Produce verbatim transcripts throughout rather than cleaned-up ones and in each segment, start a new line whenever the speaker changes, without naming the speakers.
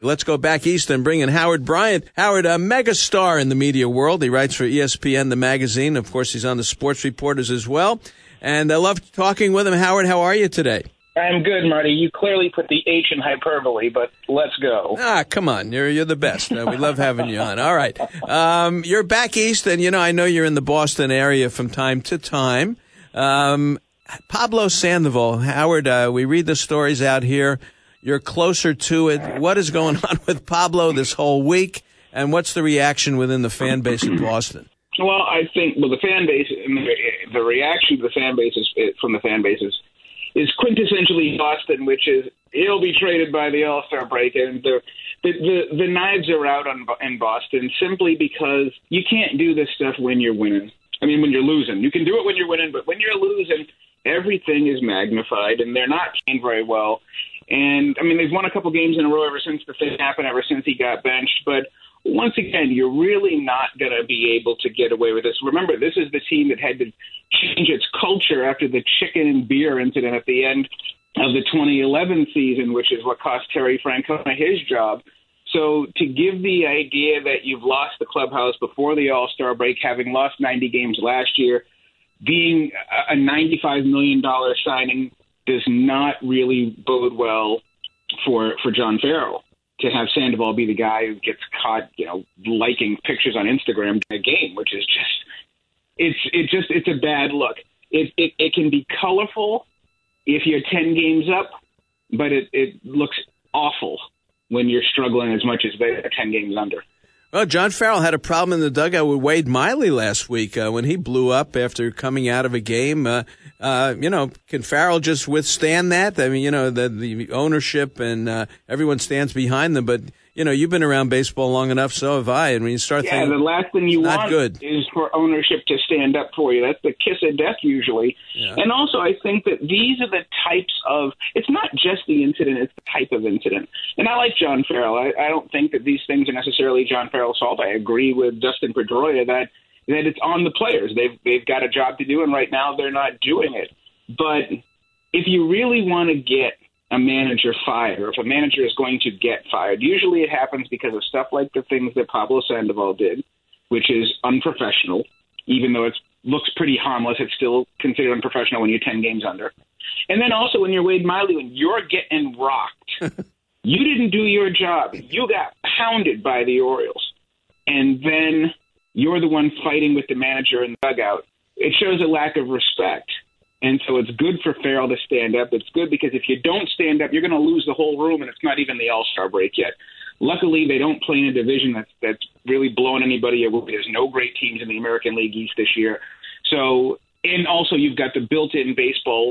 Let's go back east and bring in Howard Bryant. Howard, a megastar in the media world. He writes for E S P N, the magazine. Of course, he's on the Sports Reporters as well. And I love talking with him. Howard, how are you today?
I'm good, Marty. You clearly put the H in hyperbole, but let's go.
Ah, come on. You're you're the best. Uh, we love having you on. All right. Um, you're back east, and, you know, I know you're in the Boston area from time to time. Um, Pablo Sandoval, Howard, uh, we read the stories out here. You're closer to it. What is going on with Pablo this whole week, and what's the reaction within the fan base of Boston?
Well, I think, well, the fan base, the reaction to the fan base is, from the fan base is, is quintessentially Boston, which is he'll be traded by the All-Star break, and the the, the, the knives are out on, in Boston simply because you can't do this stuff when you're winning. I mean, when you're losing. You can do it when you're winning, but when you're losing, everything is magnified, and they're not playing very well. And, I mean, they've won a couple games in a row ever since the thing happened, ever since he got benched, but once again, you're really not going to be able to get away with this. Remember, this is the team that had to change its culture after the chicken and beer incident at the end of the twenty eleven season, which is what cost Terry Francona his job. So to give the idea that you've lost the clubhouse before the All-Star break, having lost ninety games last year, being a ninety-five million dollars signing does not really bode well for, for John Farrell. To have Sandoval be the guy who gets caught, you know, liking pictures on Instagram in a game, which is just, it's it just it's a bad look. It it, it can be colorful if you're ten games up, but it, it looks awful when you're struggling as much as they are ten games under.
Well, John Farrell had a problem in the dugout with Wade Miley last week uh, when he blew up after coming out of a game. Uh, uh, you know, can Farrell just withstand that? I mean, you know, the, the ownership and uh, everyone stands behind them. But, you know, you've been around baseball long enough, so have I. And when you start
yeah,
thinking,
the last thing you
not
want
good.
is for ownership to stand up for you. That's the kiss of death usually.
Yeah.
And also I think that these are the types of – it's not just the incident, it's the type of incident. And I like John Farrell. I, I don't think that these things are necessarily John Farrell's fault. I agree with Dustin Pedroia that that it's on the players. They've they've got a job to do, and right now they're not doing it. But if you really want to get a manager fired, or if a manager is going to get fired, usually it happens because of stuff like the things that Pablo Sandoval did, which is unprofessional. Even though it looks pretty harmless, it's still considered unprofessional when you're ten games under. And then also when you're Wade Miley, when you're getting rocked, you didn't do your job. You got pounded by the Orioles. And then you're the one fighting with the manager in the dugout. It shows a lack of respect. And so it's good for Farrell to stand up. It's good because if you don't stand up, you're going to lose the whole room, and it's not even the All-Star break yet. Luckily, they don't play in a division that's, that's really blowing anybody away. There's no great teams in the American League East this year. So, and also you've got the built-in baseball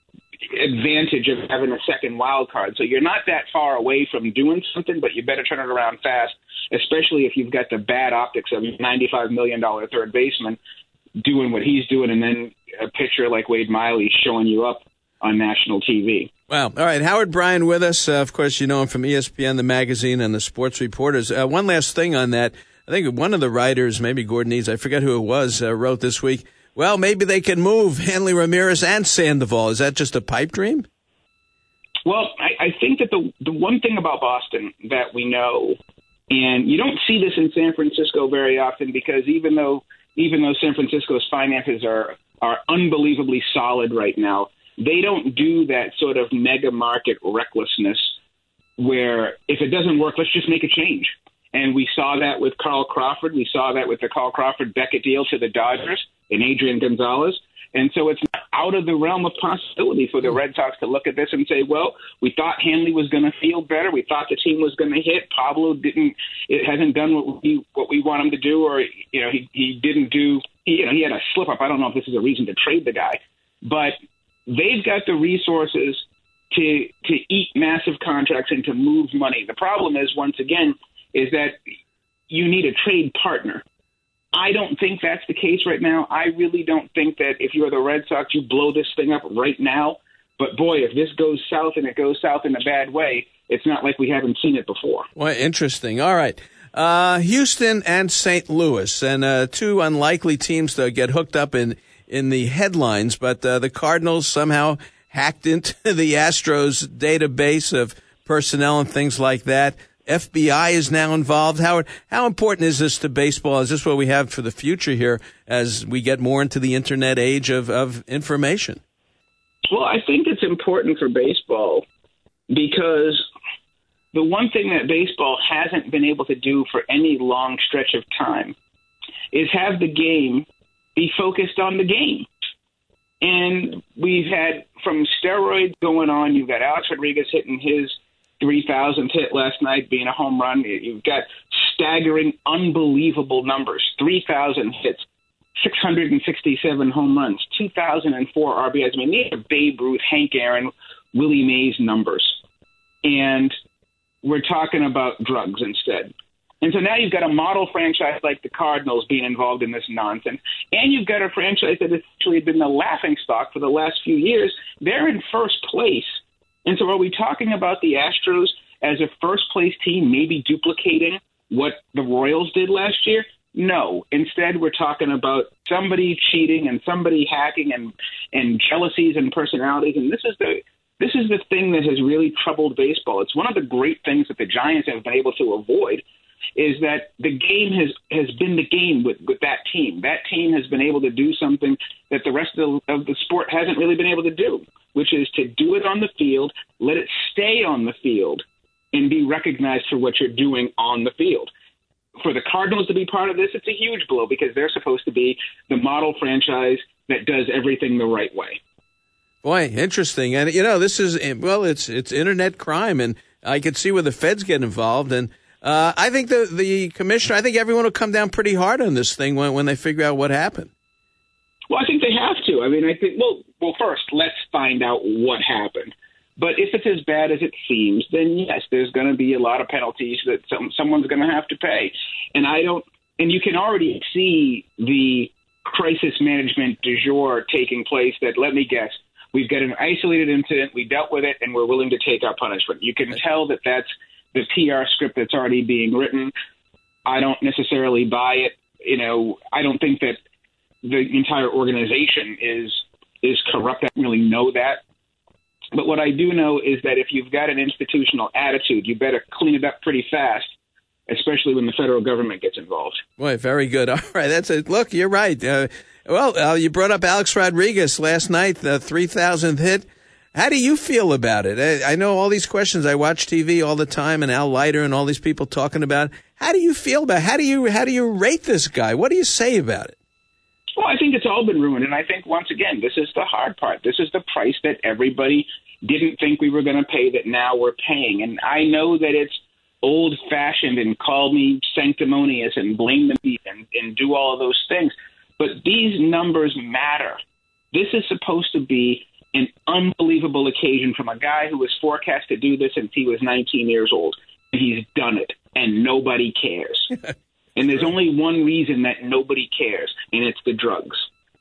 advantage of having a second wild card. So you're not that far away from doing something, but you better turn it around fast, especially if you've got the bad optics of a ninety-five million dollars third baseman doing what he's doing, and then a pitcher like Wade Miley showing you up on national T V.
Wow. All right. Howard Bryant with us. Uh, of course, you know him from E S P N, the magazine, and the Sports Reporters. Uh, one last thing on that. I think one of the writers, maybe Gordon Eads, I forget who it was, uh, wrote this week, well, maybe they can move Hanley Ramirez and Sandoval. Is that just a pipe dream?
Well, I, I think that the the one thing about Boston that we know, and you don't see this in San Francisco very often, because even though even though San Francisco's finances are are unbelievably solid right now, they don't do that sort of mega market recklessness where if it doesn't work, let's just make a change. And we saw that with Carl Crawford. We saw that with the Carl Crawford-Beckett deal to the Dodgers and Adrian Gonzalez. And so it's not out of the realm of possibility for the Red Sox to look at this and say, well, we thought Hanley was going to feel better. We thought the team was going to hit. Pablo didn't, it hasn't done what we, what we want him to do, or, you know, he, he didn't do, you know, he had a slip up. I don't know if this is a reason to trade the guy, but they've got the resources to, to eat massive contracts and to move money. The problem is, once again, is that you need a trade partner. I don't think that's the case right now. I really don't think that if you're the Red Sox, you blow this thing up right now. But, boy, if this goes south and it goes south in a bad way, it's not like we haven't seen it before.
Well, interesting. All right. Uh, Houston and Saint Louis, and uh, two unlikely teams to get hooked up in, in the headlines, but uh, the Cardinals somehow hacked into the Astros database of personnel and things like that. F B I is now involved. Howard, how important is this to baseball? Is this what we have for the future here as we get more into the internet age of, of information?
Well, I think it's important for baseball because the one thing that baseball hasn't been able to do for any long stretch of time is have the game be focused on the game. And we've had, from steroids going on, you've got Alex Rodriguez hitting his three thousandth hit last night, being a home run. You've got staggering, unbelievable numbers, three thousand hits, six hundred sixty-seven home runs, two thousand four R B Is. I mean, these are Babe Ruth, Hank Aaron, Willie Mays numbers. And we're talking about drugs instead. And so now you've got a model franchise like the Cardinals being involved in this nonsense. And you've got a franchise that has actually been the laughingstock for the last few years. They're in first place. And so are we talking about the Astros as a first-place team maybe duplicating what the Royals did last year? No. Instead, we're talking about somebody cheating and somebody hacking and, and jealousies and personalities. And this is the this is the thing that has really troubled baseball. It's one of the great things that the Giants have been able to avoid is that the game has, has been the game with, with that team. That team has been able to do something that the rest of the, of the sport hasn't really been able to do, which is to do it on the field, let it stay on the field, and be recognized for what you're doing on the field. For the Cardinals to be part of this, it's a huge blow because they're supposed to be the model franchise that does everything the right way.
Boy, interesting. And, you know, this is, well, it's it's internet crime, and I could see where the feds get involved. And uh, I think the, the commissioner, I think everyone will come down pretty hard on this thing when, when they figure out what happened.
Well, I think they have to. I mean, I think, well, well, first, let's find out what happened. But if it's as bad as it seems, then yes, there's going to be a lot of penalties that some, someone's going to have to pay. And I don't, and you can already see the crisis management du jour taking place that, let me guess, we've got an isolated incident, we dealt with it, and we're willing to take our punishment. You can tell that that's the P R script that's already being written. I don't necessarily buy it. You know, I don't think that the entire organization is is corrupt. I don't really know that. But what I do know is that if you've got an institutional attitude, you better clean it up pretty fast, especially when the federal government gets involved.
Boy, very good. All right, that's it. Look, you're right. Uh, well, uh, you brought up Alex Rodriguez last night, the three thousandth hit. How do you feel about it? I, I know all these questions. I watch T V all the time, and Al Leiter and all these people talking about it. How do you feel about it? How do you, how do you rate this guy? What do you say about it?
Well, I think it's all been ruined, and I think, once again, this is the hard part. This is the price that everybody didn't think we were going to pay that now we're paying. And I know that it's old-fashioned and call me sanctimonious and blame the media and, and do all of those things, but these numbers matter. This is supposed to be an unbelievable occasion from a guy who was forecast to do this since he was nineteen years old. He's done it, and nobody cares. And there's only one reason that nobody cares, and it's the drugs.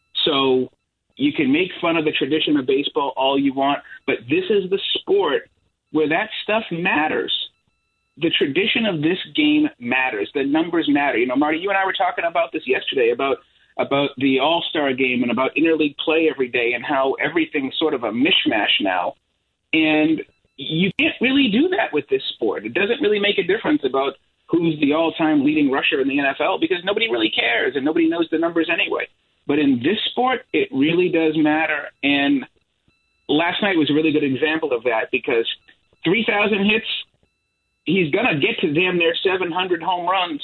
So you can make fun of the tradition of baseball all you want, but this is the sport where that stuff matters. The tradition of this game matters. The numbers matter. You know, Marty, you and I were talking about this yesterday, about about the All-Star game and about interleague play every day and how everything's sort of a mishmash now. And you can't really do that with this sport. It doesn't really make a difference about who's the all-time leading rusher in the N F L because nobody really cares and nobody knows the numbers anyway. But in this sport, it really does matter. And last night was a really good example of that because three thousand hits, he's going to get to damn near seven hundred home runs.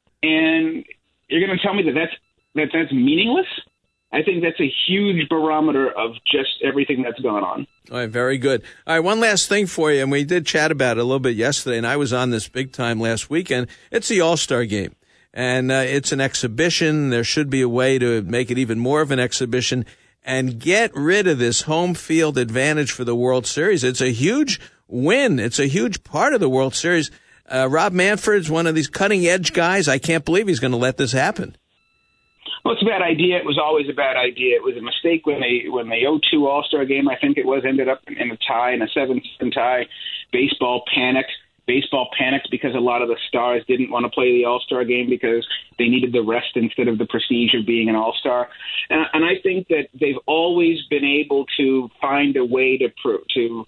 And you're going to tell me that that's, that that's meaningless? I think that's a huge barometer of just everything that's going on.
All right, very good. All right, one last thing for you, and we did chat about it a little bit yesterday, and I was on this big time last weekend. It's the All-Star Game, and uh, it's an exhibition. There should be a way to make it even more of an exhibition and get rid of this home field advantage for the World Series. It's a huge win. It's a huge part of the World Series. Uh, Rob Manfred's one of these cutting-edge guys. I can't believe he's going to let this happen.
Well, it's a bad idea. It was always a bad idea. It was a mistake when they when the oh two All-Star game, I think it was, ended up in a tie, in a seven-seven tie. Baseball panicked. Baseball panicked because a lot of the stars didn't want to play the All-Star game because they needed the rest instead of the prestige of being an All-Star. And, and I think that they've always been able to find a way to pro- to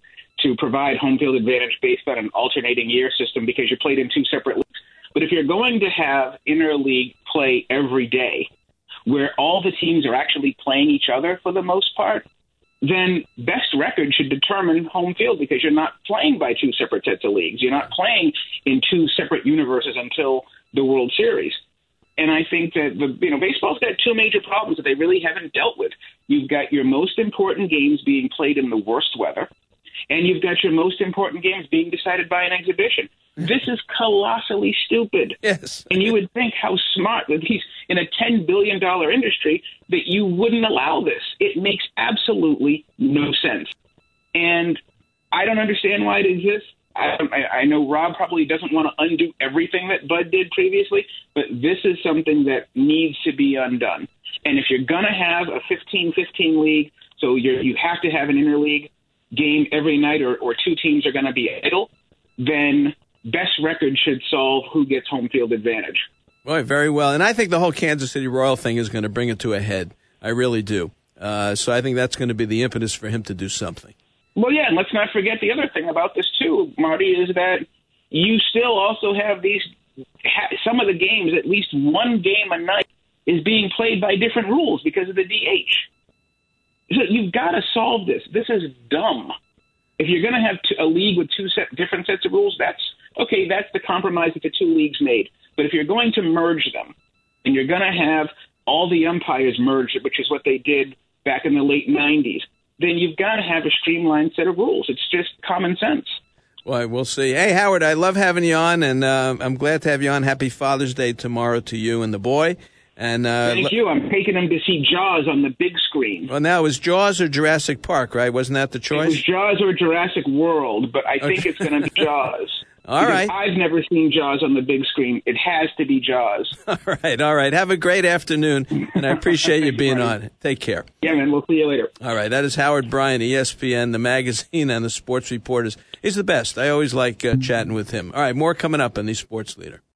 to provide home field advantage based on an alternating year system because you played in two separate leagues. But if you're going to have interleague play every day, where all the teams are actually playing each other for the most part, then best record should determine home field because you're not playing by two separate sets of leagues. You're not playing in two separate universes until the World Series. And I think that the you know baseball's got two major problems that they really haven't dealt with. You've got your most important games being played in the worst weather, and you've got your most important games being decided by an exhibition. This is colossally stupid.
Yes.
And you would think how smart that he's in a ten billion dollars industry that you wouldn't allow this. It makes absolutely no sense. And I don't understand why it exists. I, I, I know Rob probably doesn't want to undo everything that Bud did previously, but this is something that needs to be undone. And if you're going to have a fifteen fifteen league, so you're, you have to have an interleague game every night or, or two teams are going to be idle, then best record should solve who gets home field advantage.
Boy, very well. And I think the whole Kansas City Royal thing is going to bring it to a head. I really do. Uh, so I think that's going to be the impetus for him to do something.
Well, yeah, and let's not forget the other thing about this, too, Marty, is that you still also have these – some of the games, at least one game a night, is being played by different rules because of the D H. So you've got to solve this. This is dumb. If you're going to have a league with two set, different sets of rules, that's – okay, that's the compromise that the two leagues made. But if you're going to merge them and you're going to have all the umpires merged, which is what they did back in the late nineties, then you've got to have a streamlined set of rules. It's just common sense.
Well, we'll see. Hey, Howard, I love having you on, and uh, I'm glad to have you on. Happy Father's Day tomorrow to you and the boy. And uh,
Thank you. I'm taking him to see Jaws on the big screen.
Well, now, it was Jaws or Jurassic Park, right? Wasn't that the choice?
It was Jaws or Jurassic World, but I think it's going to be Jaws.
All right.
I've never seen Jaws on the big screen. It has to be Jaws.
All right, all right. Have a great afternoon, and I appreciate you being on. Take care.
Yeah, man. We'll see you later.
All right, that is Howard Bryant, E S P N, the magazine, and the sports reporters. He's the best. I always like uh, chatting with him. All right, more coming up on the Sports Leader.